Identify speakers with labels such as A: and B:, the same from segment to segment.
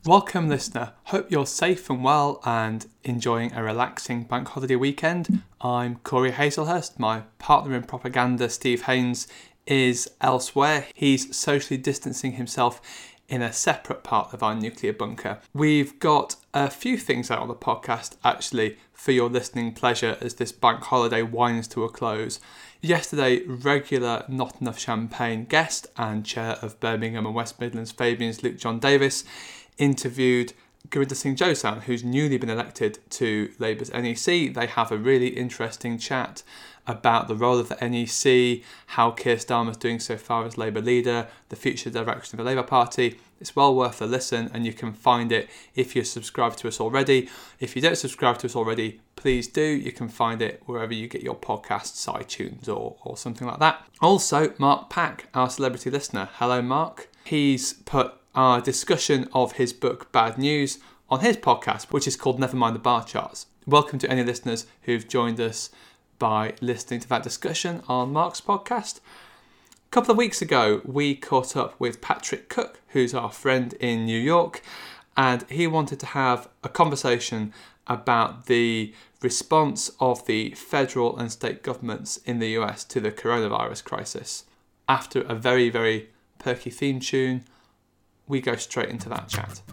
A: Welcome, listener. Hope you're safe and well and enjoying a relaxing bank holiday weekend. I'm Corey Hazelhurst. My partner in propaganda, Steve Haynes, is elsewhere. He's socially distancing himself in a separate part of our nuclear bunker. We've got a few things out on the podcast, actually, for your listening pleasure as this bank holiday winds to a close. Yesterday, regular Not Enough Champagne guest and chair of Birmingham and West Midlands Fabians, Luke John Davis, interviewed Gurinder Singh Josan, who's newly been elected to Labour's NEC. They have a really interesting chat about the role of the NEC, how Keir Starmer's doing so far as Labour leader, the future direction of the Labour Party. It's well worth a listen, and you can find it if you're subscribed to us already. If you don't subscribe to us already, please do. You can find it wherever you get your podcasts, iTunes or something like that. Also, Mark Pack, our celebrity listener. Hello, Mark. He's put our discussion of his book Bad News on his podcast, which is called Never Mind the Bar Charts. Welcome to any listeners who've joined us by listening to that discussion on Mark's podcast. A couple of weeks ago, we caught up with Patrick Cook, who's our friend in New York, and he wanted to have a conversation about the response of the federal and state governments in the US to the coronavirus crisis. After a very, very perky theme tune, we go straight into that chat.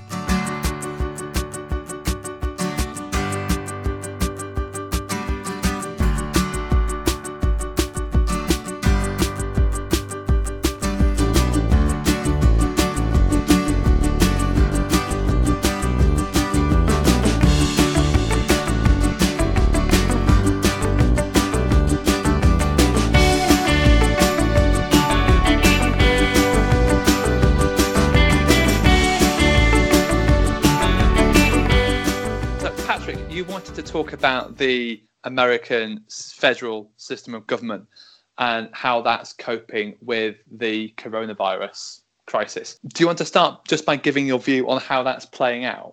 A: To talk about the American federal system of government and how that's coping with the coronavirus crisis. Do you want to start just by giving your view on how that's playing out?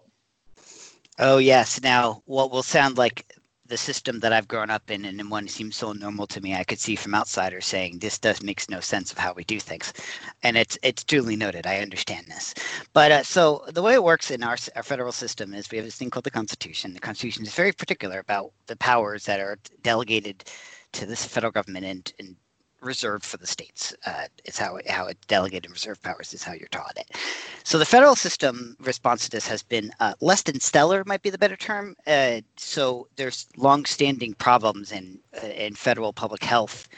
B: Oh, yes. Now, what will sound like the system that I've grown up in and one seems so normal to me, I could see from outsiders saying this makes no sense of how we do things. And it's duly noted. I understand this. But so the way it works in our federal system is we have this thing called the Constitution. The Constitution is very particular about the powers that are delegated to this federal government and reserved for the states. It's how it delegated reserve powers is how you're taught it. So the federal system response to this has been less than stellar, might be the better term. So there's long-standing problems in federal public health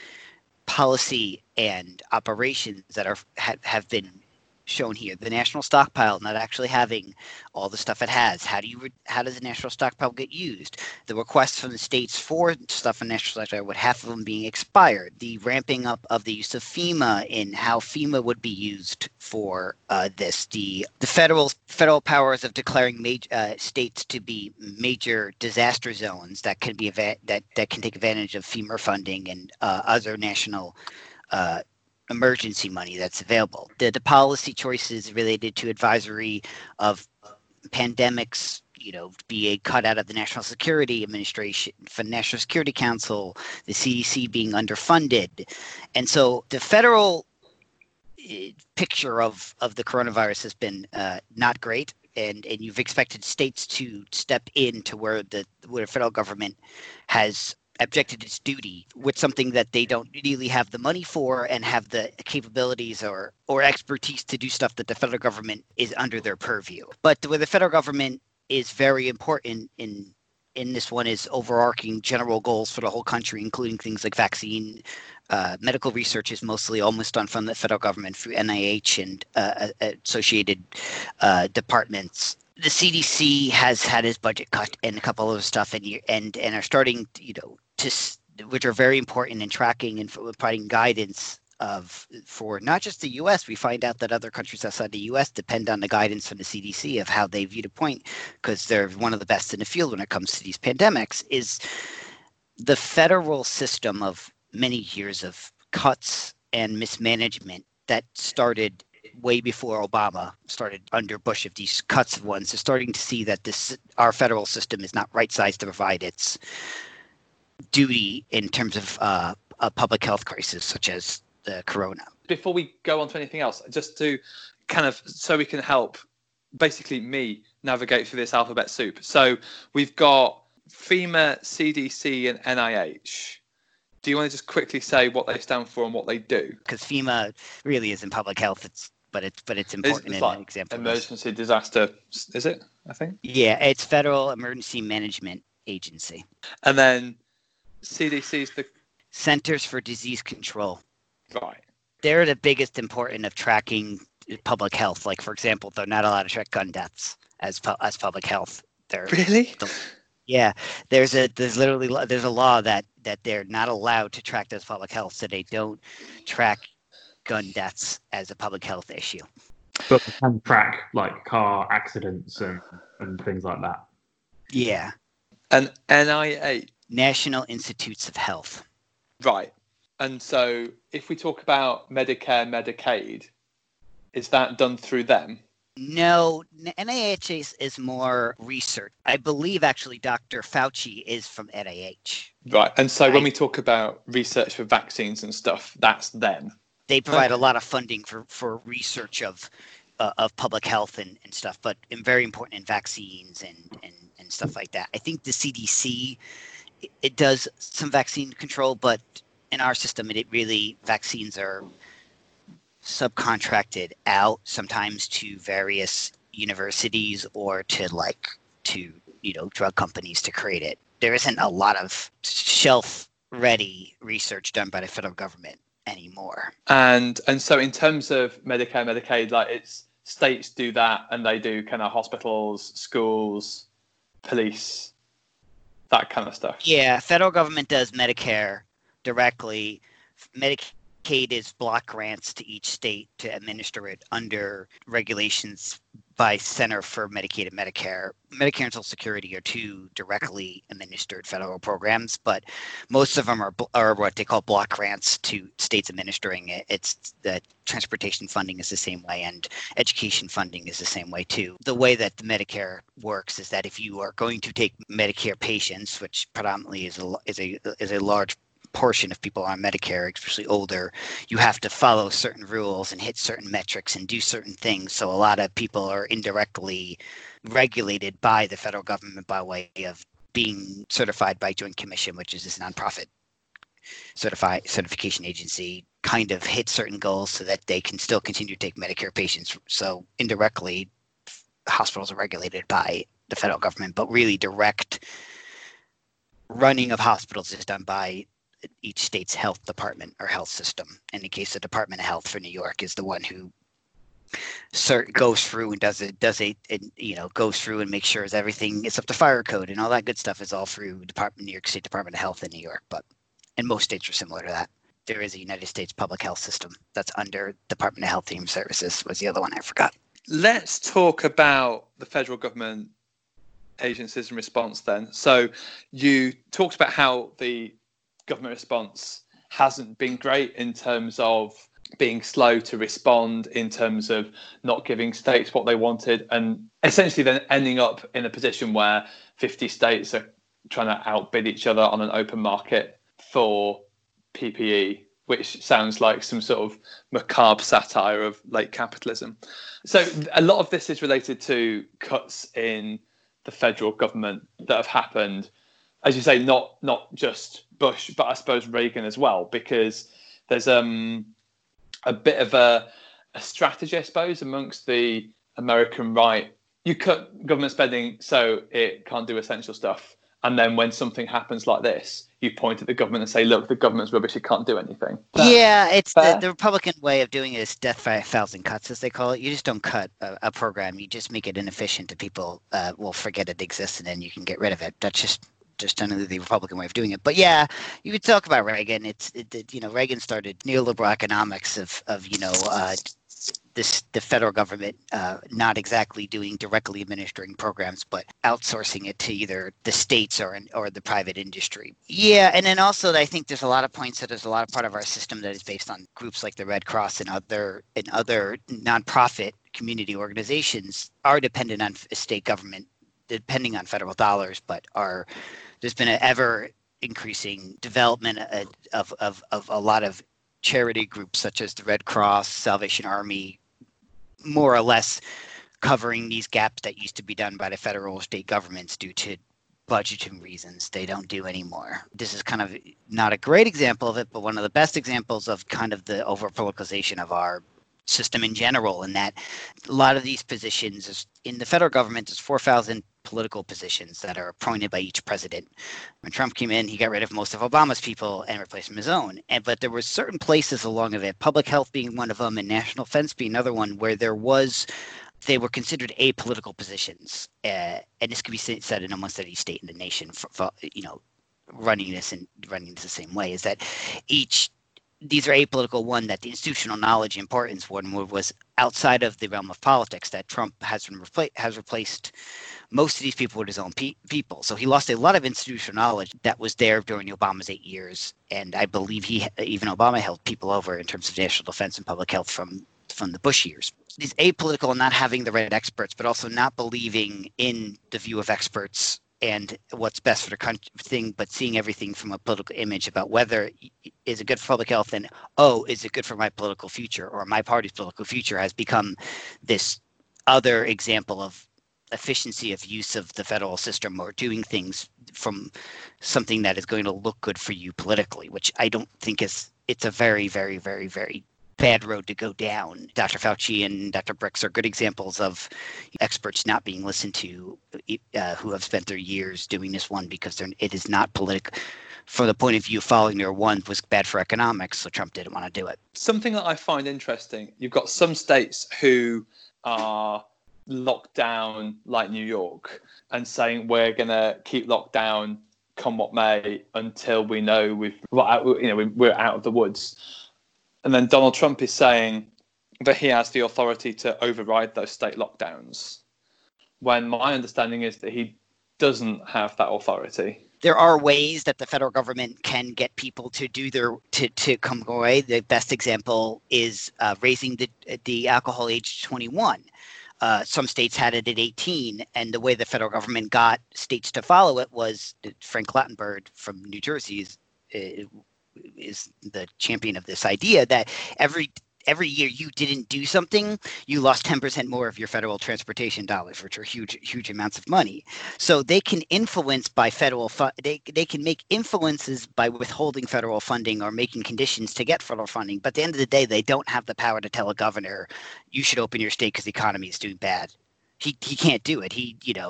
B: policy and operations that have been shown here. The national stockpile not actually having all the stuff it has. How does the national stockpile get used? The requests from the states for stuff in national stockpile, with half of them being expired. The ramping up of the use of FEMA in how FEMA would be used for this. The federal powers of declaring states to be major disaster zones that can be that can take advantage of FEMA funding and other national emergency money that's available. The policy choices related to advisory of pandemics, be a cut out of the National Security Administration, for the National Security Council, the CDC being underfunded. And so the federal picture of the coronavirus has been not great. And you've expected states to step in to where the federal government has objected its duty with something that they don't really have the money for and have the capabilities or expertise to do stuff that the federal government is under their purview. But where the federal government is very important in this one is overarching general goals for the whole country, including things like vaccine. Medical research is mostly almost done from the federal government through NIH and associated departments. The CDC has had its budget cut and a couple of stuff and are starting, which are very important in tracking and providing guidance for not just the U.S. We find out that other countries outside the U.S. depend on the guidance from the CDC of how they view the point, because they're one of the best in the field when it comes to these pandemics. Is the federal system of many years of cuts and mismanagement that started way before Obama, started under Bush, of these cuts of ones. They're starting to see that our federal system is not right-sized to provide its duty in terms of a public health crisis such as the corona.
A: Before we go on to anything else, just to kind of, so we can help basically me navigate through this alphabet soup. So we've got FEMA, CDC, and NIH. Do you want to just quickly say what they stand for and what they do?
B: Because FEMA really isn't public health. But it's important in
A: like
B: an example.
A: Emergency disaster, is it? I think.
B: Yeah, it's Federal Emergency Management Agency.
A: And then CDC is the
B: Centers for Disease Control.
A: Right.
B: They're the biggest important of tracking public health. Like, for example, they're not allowed to track gun deaths as public health.
A: Really?
B: Yeah, there's a law that they're not allowed to track those public health, so they don't track gun deaths as a public health issue.
C: But they can track like car accidents and things like that.
B: Yeah.
A: And NIH?
B: National Institutes of Health.
A: Right. And so if we talk about Medicare, Medicaid, is that done through them?
B: No, NIH is more research. I believe actually Dr. Fauci is from NIH.
A: Right. And so when we talk about research for vaccines and stuff, that's them.
B: They provide a lot of funding for research of public health and stuff, but very important in vaccines and stuff like that. I think the CDC, it does some vaccine control, but in our system, vaccines are subcontracted out sometimes to various universities or to drug companies to create it. There isn't a lot of shelf-ready research done by the federal government anymore.
A: And so in terms of Medicare, Medicaid, like it's states do that, and they do kind of hospitals, schools, police, that kind of stuff.
B: Yeah, federal government does Medicare directly. Medicaid is block grants to each state to administer it under regulations by Center for Medicaid and Medicare. Medicare and Social Security are two directly administered federal programs, but most of them are what they call block grants to states administering it. It's the transportation funding is the same way, and education funding is the same way too. The way that the Medicare works is that if you are going to take Medicare patients, which predominantly is a large portion of people on Medicare, especially older, you have to follow certain rules and hit certain metrics and do certain things. So a lot of people are indirectly regulated by the federal government by way of being certified by Joint Commission, which is this nonprofit certification agency, kind of hit certain goals so that they can still continue to take Medicare patients. So indirectly, hospitals are regulated by the federal government, but really direct running of hospitals is done by each state's health department or health system. In the case of Department of Health for New York is the one who goes through and goes through and makes sure everything is up to fire code and all that good stuff is all through New York State Department of Health in New York. And most states are similar to that. There is a United States public health system that's under Department of Health and Human Services was the other one I forgot.
A: Let's talk about the federal government agencies and response then. So you talked about how the government response hasn't been great in terms of being slow to respond, in terms of not giving states what they wanted, and essentially then ending up in a position where 50 states are trying to outbid each other on an open market for PPE, which sounds like some sort of macabre satire of late capitalism. So a lot of this is related to cuts in the federal government that have happened, as you say, not just Bush, but I suppose Reagan as well, because there's a bit of a strategy, I suppose, amongst the American right. You cut government spending so it can't do essential stuff. And then when something happens like this, you point at the government and say, look, the government's rubbish, it can't do anything.
B: Yeah, it's the Republican way of doing it is death by 1,000 cuts, as they call it. You just don't cut a program. You just make it inefficient and people will forget it exists and then you can get rid of it. That's just generally the Republican way of doing it. But yeah, you could talk about Reagan. Reagan started neoliberal economics of the federal government not exactly doing directly administering programs, but outsourcing it to either the states or the private industry. Yeah, and then also I think there's a lot of points that there's a lot of part of our system that is based on groups like the Red Cross and other nonprofit community organizations are dependent on state government, depending on federal dollars, but there's been an ever increasing development of a lot of charity groups such as the Red Cross, Salvation Army, more or less covering these gaps that used to be done by the federal or state governments due to budgeting reasons. They don't do anymore. This is kind of not a great example of it, but one of the best examples of kind of the over politicalization of our system in general, in that a lot of these positions in the federal government, there's 4,000 political positions that are appointed by each president. When Trump came in, he got rid of most of Obama's people and replaced them with his own. But there were certain places along of it, public health being one of them and national defense being another one, where they were considered apolitical positions. And this could be said in almost any state in the nation, for running this the same way, is that these are apolitical. One, that the institutional knowledge importance one was outside of the realm of politics, that Trump has replaced most of these people with his own people. So he lost a lot of institutional knowledge that was there during Obama's 8 years. And I believe even Obama held people over in terms of national defense and public health from the Bush years. These apolitical, not having the right experts, but also not believing in the view of experts and what's best for the country thing, but seeing everything from a political image about whether is it good for public health and, is it good for my political future or my party's political future, has become this other example of efficiency of use of the federal system, or doing things from something that is going to look good for you politically, which I don't think it's a very, very, very, very bad road to go down. Dr. Fauci and Dr. Birx are good examples of experts not being listened to, who have spent their years doing this one, because it is not political. From the point of view, following their one was bad for economics, so Trump didn't want to do it.
A: Something that I find interesting, you've got some states who are locked down, like New York, and saying we're going to keep locked down come what may until we know we're out of the woods. And then Donald Trump is saying that he has the authority to override those state lockdowns, when my understanding is that he doesn't have that authority.
B: There are ways that the federal government can get people to do to come away. The best example is raising the alcohol age to 21. Some states had it at 18, and the way the federal government got states to follow it was Frank Clattenburg from New Jersey is the champion of this idea that every year you didn't do something, you lost 10% more of your federal transportation dollars, which are huge amounts of money. So they can influence by federal they can make influences by withholding federal funding or making conditions to get federal funding. But at the end of the day, they don't have the power to tell a governor, you should open your state because the economy is doing bad. He can't do it.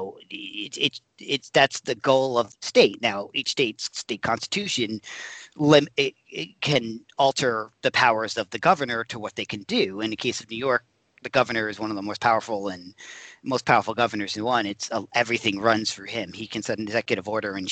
B: That's the goal of the state. Now, each state's state constitution it can alter the powers of the governor to what they can do. In the case of New York, the governor is one of the most powerful governors in one. It's everything runs through him. He can set an executive order and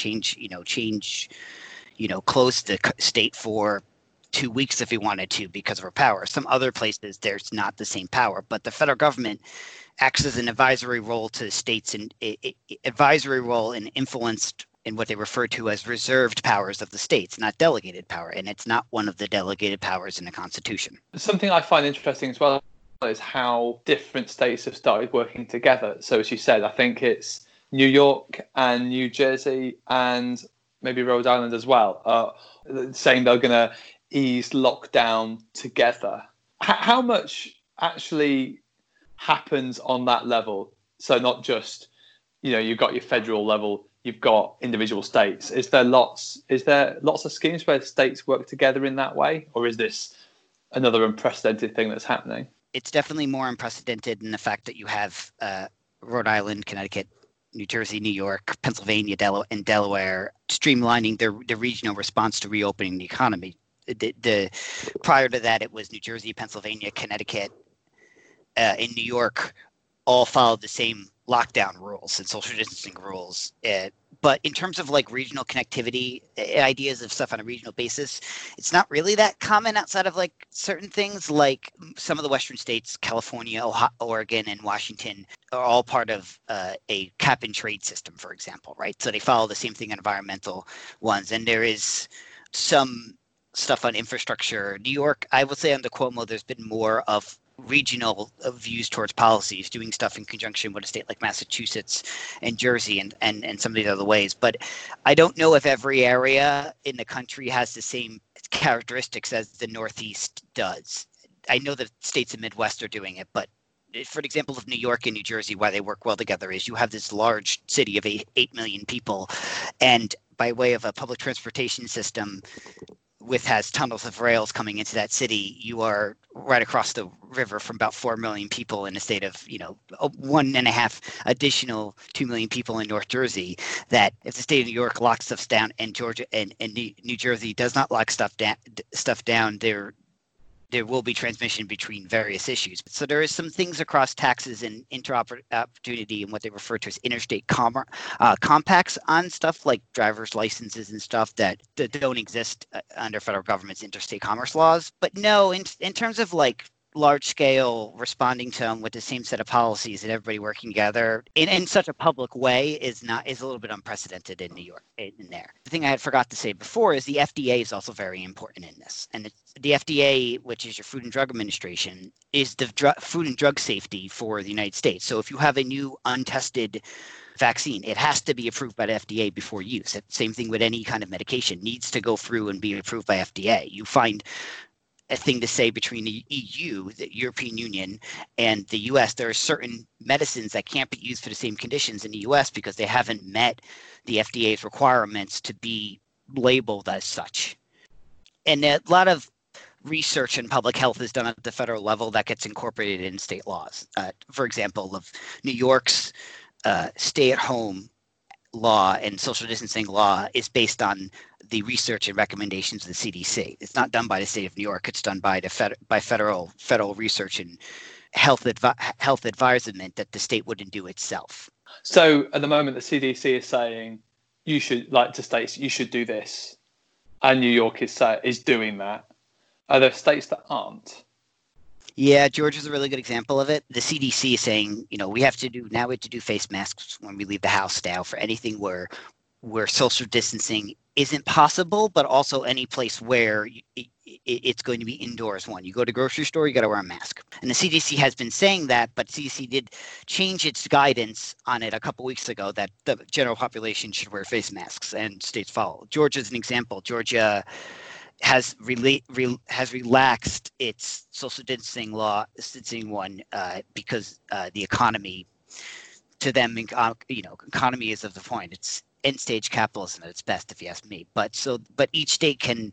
B: close the state for 2 weeks if he wanted to because of her power. Some other places there's not the same power, but the federal government acts as an advisory role to states, and advisory role and influenced in what they refer to as reserved powers of the states, not delegated power. And it's not one of the delegated powers in the Constitution.
A: Something I find interesting as well is how different states have started working together. So as you said, I think it's New York and New Jersey and maybe Rhode Island as well, saying they're going to ease lockdown together. How much actually happens on that level? So not just, you've got your federal level, you've got individual states. Is there lots of schemes where states work together in that way? Or is this another unprecedented thing that's happening?
B: It's definitely more unprecedented in the fact that you have Rhode Island, Connecticut, New Jersey, New York, Pennsylvania, and Delaware streamlining the regional response to reopening the economy. Prior to that, it was New Jersey, Pennsylvania, Connecticut, in New York, all followed the same lockdown rules and social distancing rules. But in terms of regional connectivity, ideas of stuff on a regional basis, it's not really that common outside of certain things, like some of the Western states, California, Oregon, and Washington are all part of a cap and trade system, for example, right? So they follow the same thing on environmental ones. And there is some stuff on infrastructure. New York, I would say under Cuomo, there's been more of regional views towards policies, doing stuff in conjunction with a state like Massachusetts and Jersey and some of these other ways. But I don't know if every area in the country has the same characteristics as the Northeast does. I know the states in the Midwest are doing it, but for example, of New York and New Jersey, why they work well together is you have this large city of 8 million people, and by way of a public transportation system has tunnels of rails coming into that city, you are right across the river from about 4 million people in a state of, 1.5 additional 2 million people in North Jersey. That if the state of New York locks stuff down and Georgia and New Jersey does not lock stuff down, there will be transmission between various issues. So there is some things across taxes and interoperability and what they refer to as interstate compacts on stuff like driver's licenses and stuff that don't exist under federal government's interstate commerce laws. But no, in terms of like large scale responding to them with the same set of policies and everybody working together in such a public way is a little bit unprecedented in New York in there. The thing I had forgot to say before is the FDA is also very important in this. And the FDA, which is your Food and Drug Administration, is the food and drug safety for the United States. So if you have a new untested vaccine, it has to be approved by the FDA before use. Same thing with any kind of medication, needs to go through and be approved by FDA. You find a thing to say between the EU, the European Union, and the US. There are certain medicines that can't be used for the same conditions in the US because they haven't met the FDA's requirements to be labeled as such. And a lot of research in public health is done at the federal level that gets incorporated in state laws. For example, of New York's stay-at-home law and social distancing law is based on the research and recommendations of the CDC. It's not done by the state of New York. It's done by federal research and health advisement that the state wouldn't do itself.
A: So at the moment, the CDC is saying you should, like to states, you should do this, and New York is doing that. Are there states that aren't?
B: Yeah, Georgia's a really good example of it. The CDC is saying, we have to do face masks when we leave the house now for anything where social distancing isn't possible, but also any place where it's going to be indoors. You go to the grocery store, you got to wear a mask. And the CDC has been saying that, but CDC did change its guidance on it a couple weeks ago that the general population should wear face masks, and states follow. Georgia's an example. Georgia has relaxed its social distancing one because the economy, to them, economy is of the point. It's end stage capitalism at its best, if you ask me. But each state can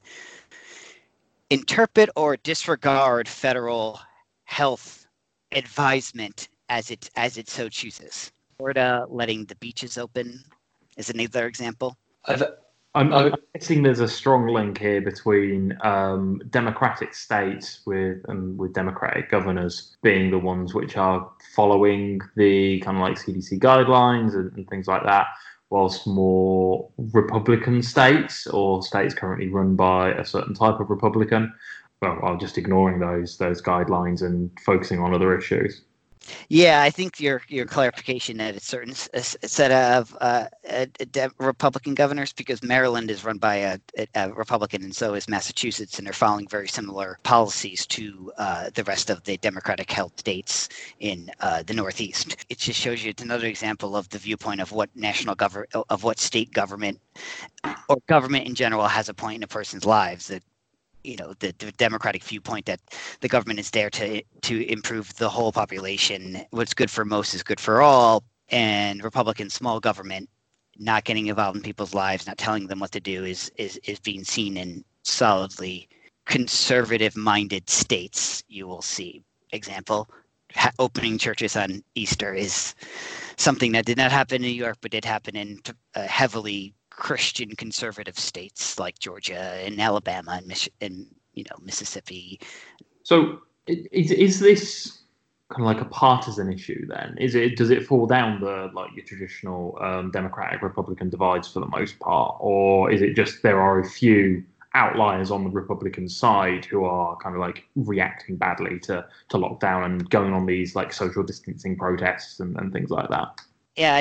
B: interpret or disregard federal health advisement as it so chooses. Florida letting the beaches open is another example.
C: I'm guessing there's a strong link here between democratic states with democratic governors being the ones which are following the kind of like CDC guidelines and things like that, whilst more Republican states or states currently run by a certain type of Republican, well, are just ignoring those guidelines and focusing on other issues.
B: Yeah, I think your clarification that it's certain set of Republican governors, because Maryland is run by a Republican and so is Massachusetts, and they're following very similar policies to the rest of the Democratic held states in the Northeast. It just shows you it's another example of the viewpoint of what what state government or government in general has a point in a person's lives. That the democratic viewpoint that the government is there to improve the whole population. What's good for most is good for all. And Republican small government not getting involved in people's lives, not telling them what to do is being seen in solidly conservative-minded states. You will see, example, opening churches on Easter is something that did not happen in New York, but did happen in heavily Christian conservative states like Georgia and Alabama and Mississippi.
C: So is this kind of like a partisan issue then? Does it fall down the your traditional Democratic Republican divides for the most part, or is it just there are a few outliers on the Republican side who are kind of like reacting badly to lockdown and going on these like social distancing protests and things like that?
B: Yeah,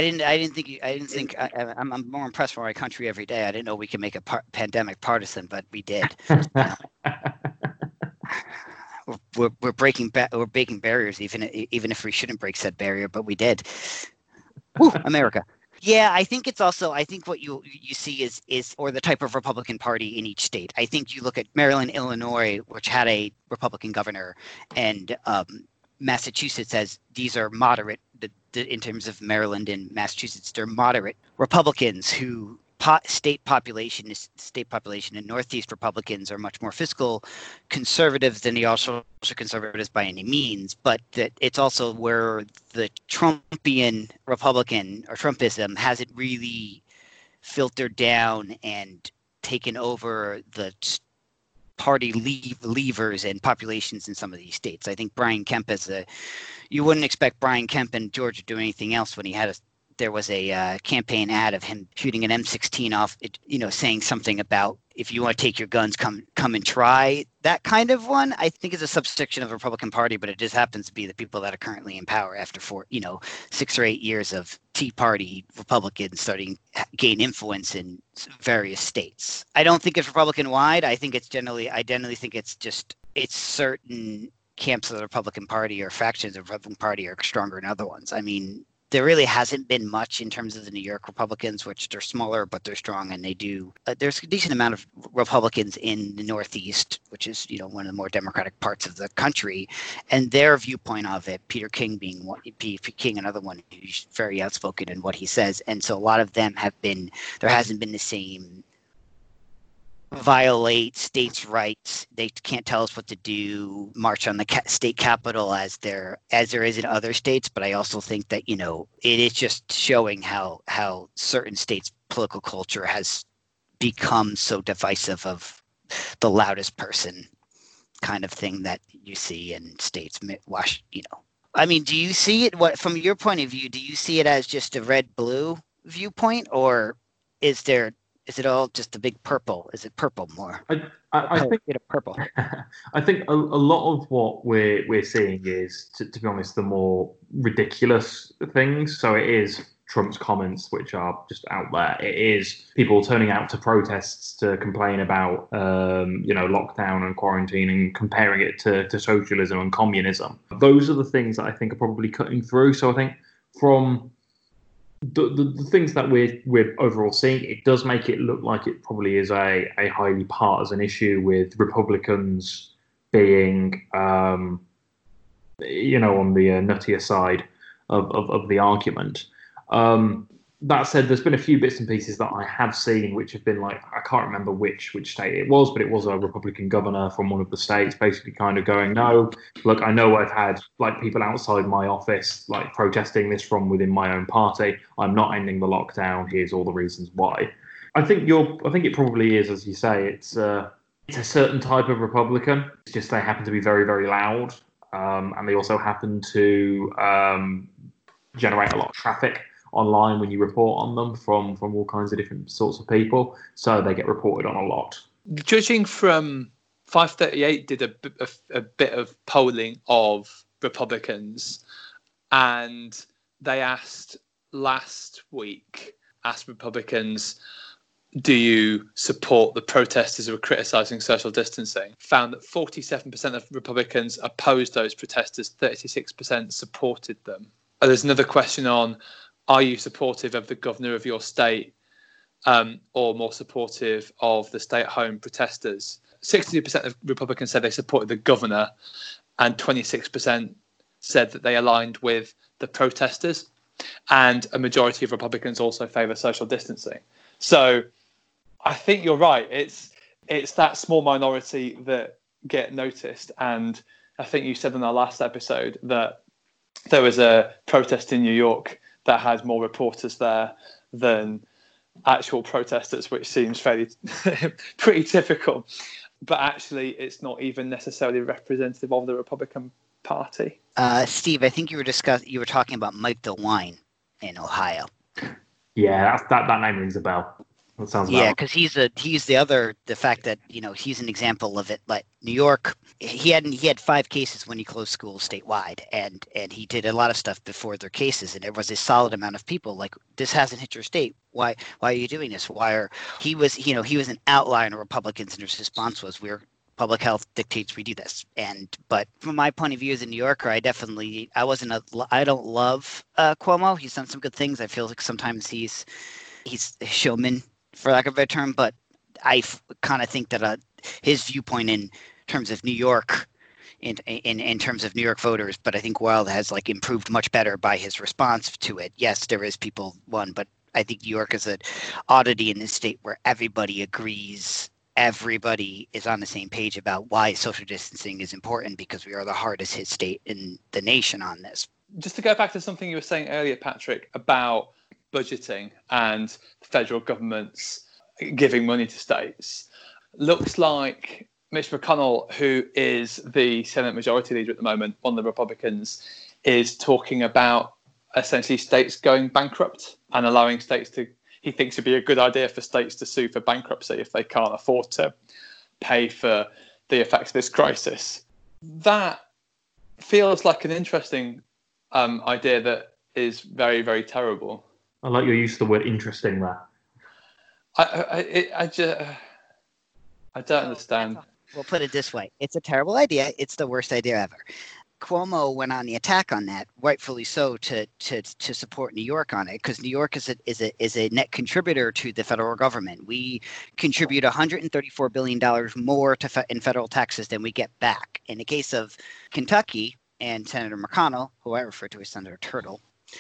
B: I'm more impressed with our country every day. I didn't know we could make a pandemic partisan, but we did. We're breaking barriers, even if we shouldn't break said barrier, but we did. Woo, America. Yeah, I think what you see is or the type of Republican Party in each state. I think you look at Maryland, Illinois, which had a Republican governor, and Massachusetts as these are moderate. In terms of Maryland and Massachusetts, they're moderate Republicans who state population and Northeast Republicans are much more fiscal conservatives than the also conservatives by any means, but that it's also where the Trumpian Republican or Trumpism hasn't really filtered down and taken over the party levers and populations in some of these states. I think Brian Kemp you wouldn't expect Brian Kemp in Georgia to do anything else when there was a campaign ad of him shooting an M16 off, saying something about if you want to take your guns, come and try. That kind of one, I think, is a subsection of the Republican Party, but it just happens to be the people that are currently in power after 6 or 8 years of Tea Party Republicans starting to gain influence in various states. I don't think it's Republican wide. I generally think it's certain camps of the Republican Party or factions of the Republican Party are stronger than other ones. I mean, there really hasn't been much in terms of the New York Republicans, which they're smaller, but they're strong. And they do, there's a decent amount of Republicans in the Northeast, which is, one of the more democratic parts of the country. And their viewpoint of it, Peter King another one who's very outspoken in what he says. And so a lot of them there hasn't been the same violate states' rights. They can't tell us what to do, march on the state capitol as there is in other states. But I also think that, it is just showing how certain states' political culture has become so divisive of the loudest person kind of thing that you see in states. I mean, do you see it, from your point of view, do you see it as just a red-blue viewpoint, or is it all just a big purple? Is it purple more?
C: I think
B: purple.
C: I think a lot of what we're seeing is, to be honest, the more ridiculous things. So it is Trump's comments, which are just out there. It is people turning out to protests to complain about, lockdown and quarantine and comparing it to socialism and communism. Those are the things that I think are probably cutting through. So I think from the things that we're overall seeing, it does make it look like it probably is a highly partisan issue, with Republicans being, on the nuttier side of the argument. That said, there's been a few bits and pieces that I have seen which have been like, I can't remember which state it was, but it was a Republican governor from one of the states basically kind of going, no, look, I know I've had like people outside my office like protesting this from within my own party. I'm not ending the lockdown. Here's all the reasons why. I think it probably is, as you say, it's a certain type of Republican. It's just they happen to be very, very loud, and they also happen to generate a lot of traffic online when you report on them from all kinds of different sorts of people, so they get reported on a lot.
A: Judging from 538 did a bit of polling of Republicans, and they asked Republicans, do you support the protesters who are criticising social distancing? Found that 47% of Republicans opposed those protesters, 36% supported them. There's another question on, are you supportive of the governor of your state, or more supportive of the stay-at-home protesters? 62% of Republicans said they supported the governor, and 26% said that they aligned with the protesters. And a majority of Republicans also favour social distancing. So I think you're right. It's that small minority that get noticed. And I think you said in our last episode that there was a protest in New York that had more reporters there than actual protesters, which seems pretty typical. But actually, it's not even necessarily representative of the Republican Party.
B: Steve, I think you were talking about Mike DeWine in Ohio.
C: Yeah, that name rings a bell. That sounds
B: yeah, because he's the fact that he's an example of it. Like New York, he had 5 cases when he closed schools statewide, and he did a lot of stuff before their cases, and there was a solid amount of people like, this hasn't hit your state. Why are you doing this? He was an outlier in Republicans, and his response was, public health dictates we do this. But from my point of view as a New Yorker, I don't love Cuomo. He's done some good things. I feel like sometimes he's a showman, for lack of a better term, but I kind of think that his viewpoint in terms of New York in terms of New York voters, but I think Weld has like improved much better by his response to it. Yes, there is people won, but I think New York is an oddity in this state where everybody agrees. Everybody is on the same page about why social distancing is important, because we are the hardest hit state in the nation on this.
A: Just to go back to something you were saying earlier, Patrick, about budgeting and the federal government's giving money to states, looks like Mitch McConnell, who is the Senate Majority Leader at the moment, one of the Republicans, is talking about essentially states going bankrupt and allowing states to, he thinks it'd be a good idea for states to sue for bankruptcy if they can't afford to pay for the effects of this crisis. That feels like an interesting idea that is very, very terrible.
C: I like your use of the word interesting there.
A: I don't understand.
B: We'll put it this way. It's a terrible idea. It's the worst idea ever. Cuomo went on the attack on that, rightfully so, to support New York on it, because New York is a net contributor to the federal government. We contribute $134 billion more in federal taxes than we get back. In the case of Kentucky and Senator McConnell, who I refer to as Senator Turtle,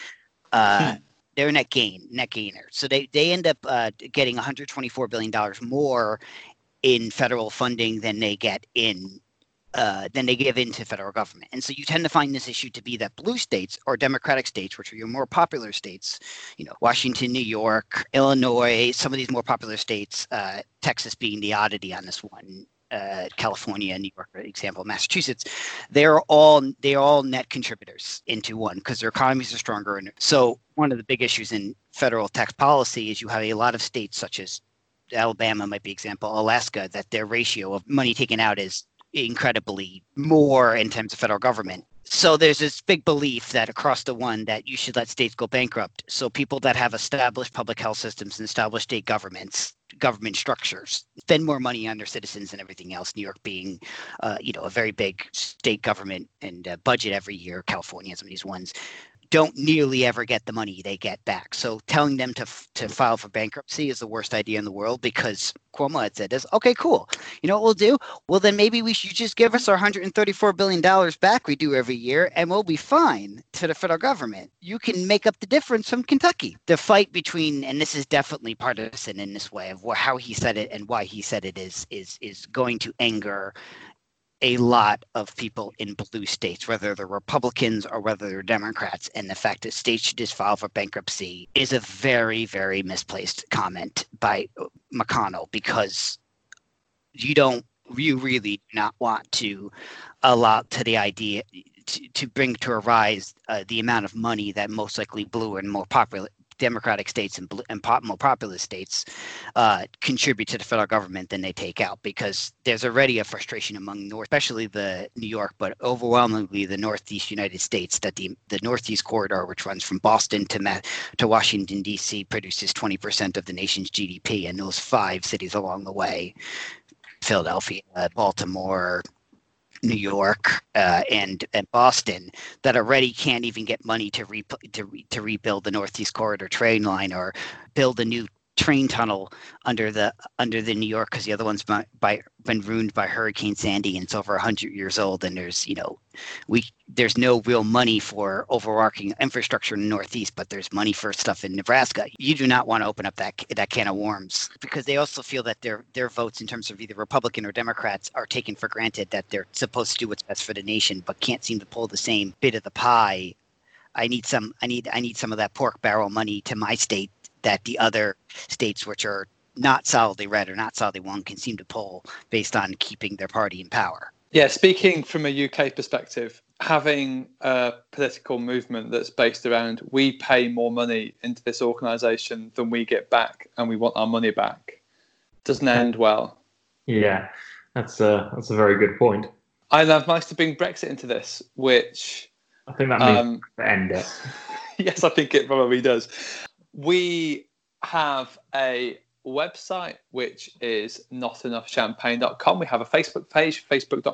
B: they're net gainer. So they end up getting $124 billion more in federal funding than they get in than they give into federal government. And so you tend to find this issue to be that blue states or Democratic states, which are your more popular states, Washington, New York, Illinois, some of these more popular states, Texas being the oddity on this one, California, New York, for example, Massachusetts, they're all net contributors into one because their economies are stronger. And so one of the big issues in federal tax policy is you have a lot of states such as Alabama might be example, Alaska, that their ratio of money taken out is incredibly more in terms of federal government. So there's this big belief that across the one that you should let states go bankrupt. So people that have established public health systems and established state government structures spend more money on their citizens and everything else. New York being, a very big state government and budget every year. California, some of these ones don't nearly ever get the money they get back. So telling them to file for bankruptcy is the worst idea in the world, because Cuomo had said this, okay, cool. You know what we'll do? Well, then maybe you just give us our $134 billion back we do every year, and we'll be fine to the federal government. You can make up the difference from Kentucky. The fight between, and this is definitely partisan in this way of how he said it and why he said it is going to anger a lot of people in blue states, whether they're Republicans or whether they're Democrats. And the fact that states should just file for bankruptcy is a very, very misplaced comment by McConnell, because you really do not want to allow to the idea to bring to a rise the amount of money that most likely blue and more popular Democratic states and more populous states contribute to the federal government than they take out, because there's already a frustration among especially the New York, but overwhelmingly the Northeast United States, that the Northeast corridor, which runs from Boston to Washington, D.C., produces 20% of the nation's GDP, and those 5 cities along the way, Philadelphia, Baltimore, New York, and Boston, that already can't even get money to rebuild the Northeast Corridor train line or build a new train tunnel under the New York, because the other one's been ruined by Hurricane Sandy and it's over 100 years old, and there's no real money for overarching infrastructure in the Northeast, but there's money for stuff in Nebraska. You do not want to open up that can of worms, because they also feel that their votes in terms of either Republican or Democrats are taken for granted, that they're supposed to do what's best for the nation, but can't seem to pull the same bit of the pie. I need some of that pork barrel money to my state that the other states, which are not solidly red or not solidly one, can seem to pull based on keeping their party in power.
A: Yeah, speaking from a UK perspective, having a political movement that's based around we pay more money into this organisation than we get back, and we want our money back, doesn't end well.
C: Yeah, that's a very good point.
A: I've managed to bring Brexit into this, which
C: I think that means to end it.
A: Yes, I think it probably does. We have a website, which is notenoughchampagne.com. We have a Facebook page,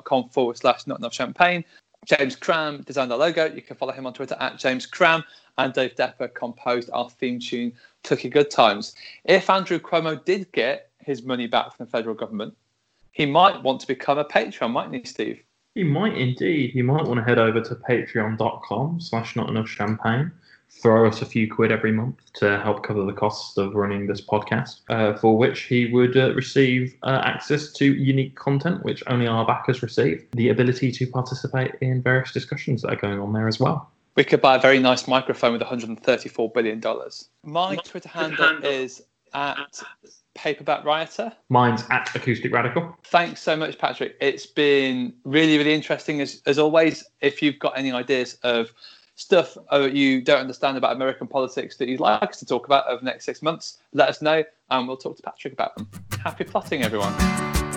A: facebook.com/notenoughchampagne. James Cram designed our logo. You can follow him on Twitter @JamesCram. And Dave Depper composed our theme tune, Tookie Good Times. If Andrew Cuomo did get his money back from the federal government, he might want to become a patron, mightn't he, Steve?
C: You might indeed. You might want to head over to patreon.com/notenoughchampagne. Throw us a few quid every month to help cover the costs of running this podcast, for which he would receive access to unique content, which only our backers receive, the ability to participate in various discussions that are going on there as well.
A: We could buy a very nice microphone with $134 billion. My Twitter handle is at Paperback Rioter.
C: Mine's at Acoustic Radical.
A: Thanks so much, Patrick. It's been really, really interesting. As always, if you've got any ideas of stuff you don't understand about American politics that you'd like us to talk about over the next 6 months, let us know and we'll talk to Patrick about them. Happy plotting, everyone.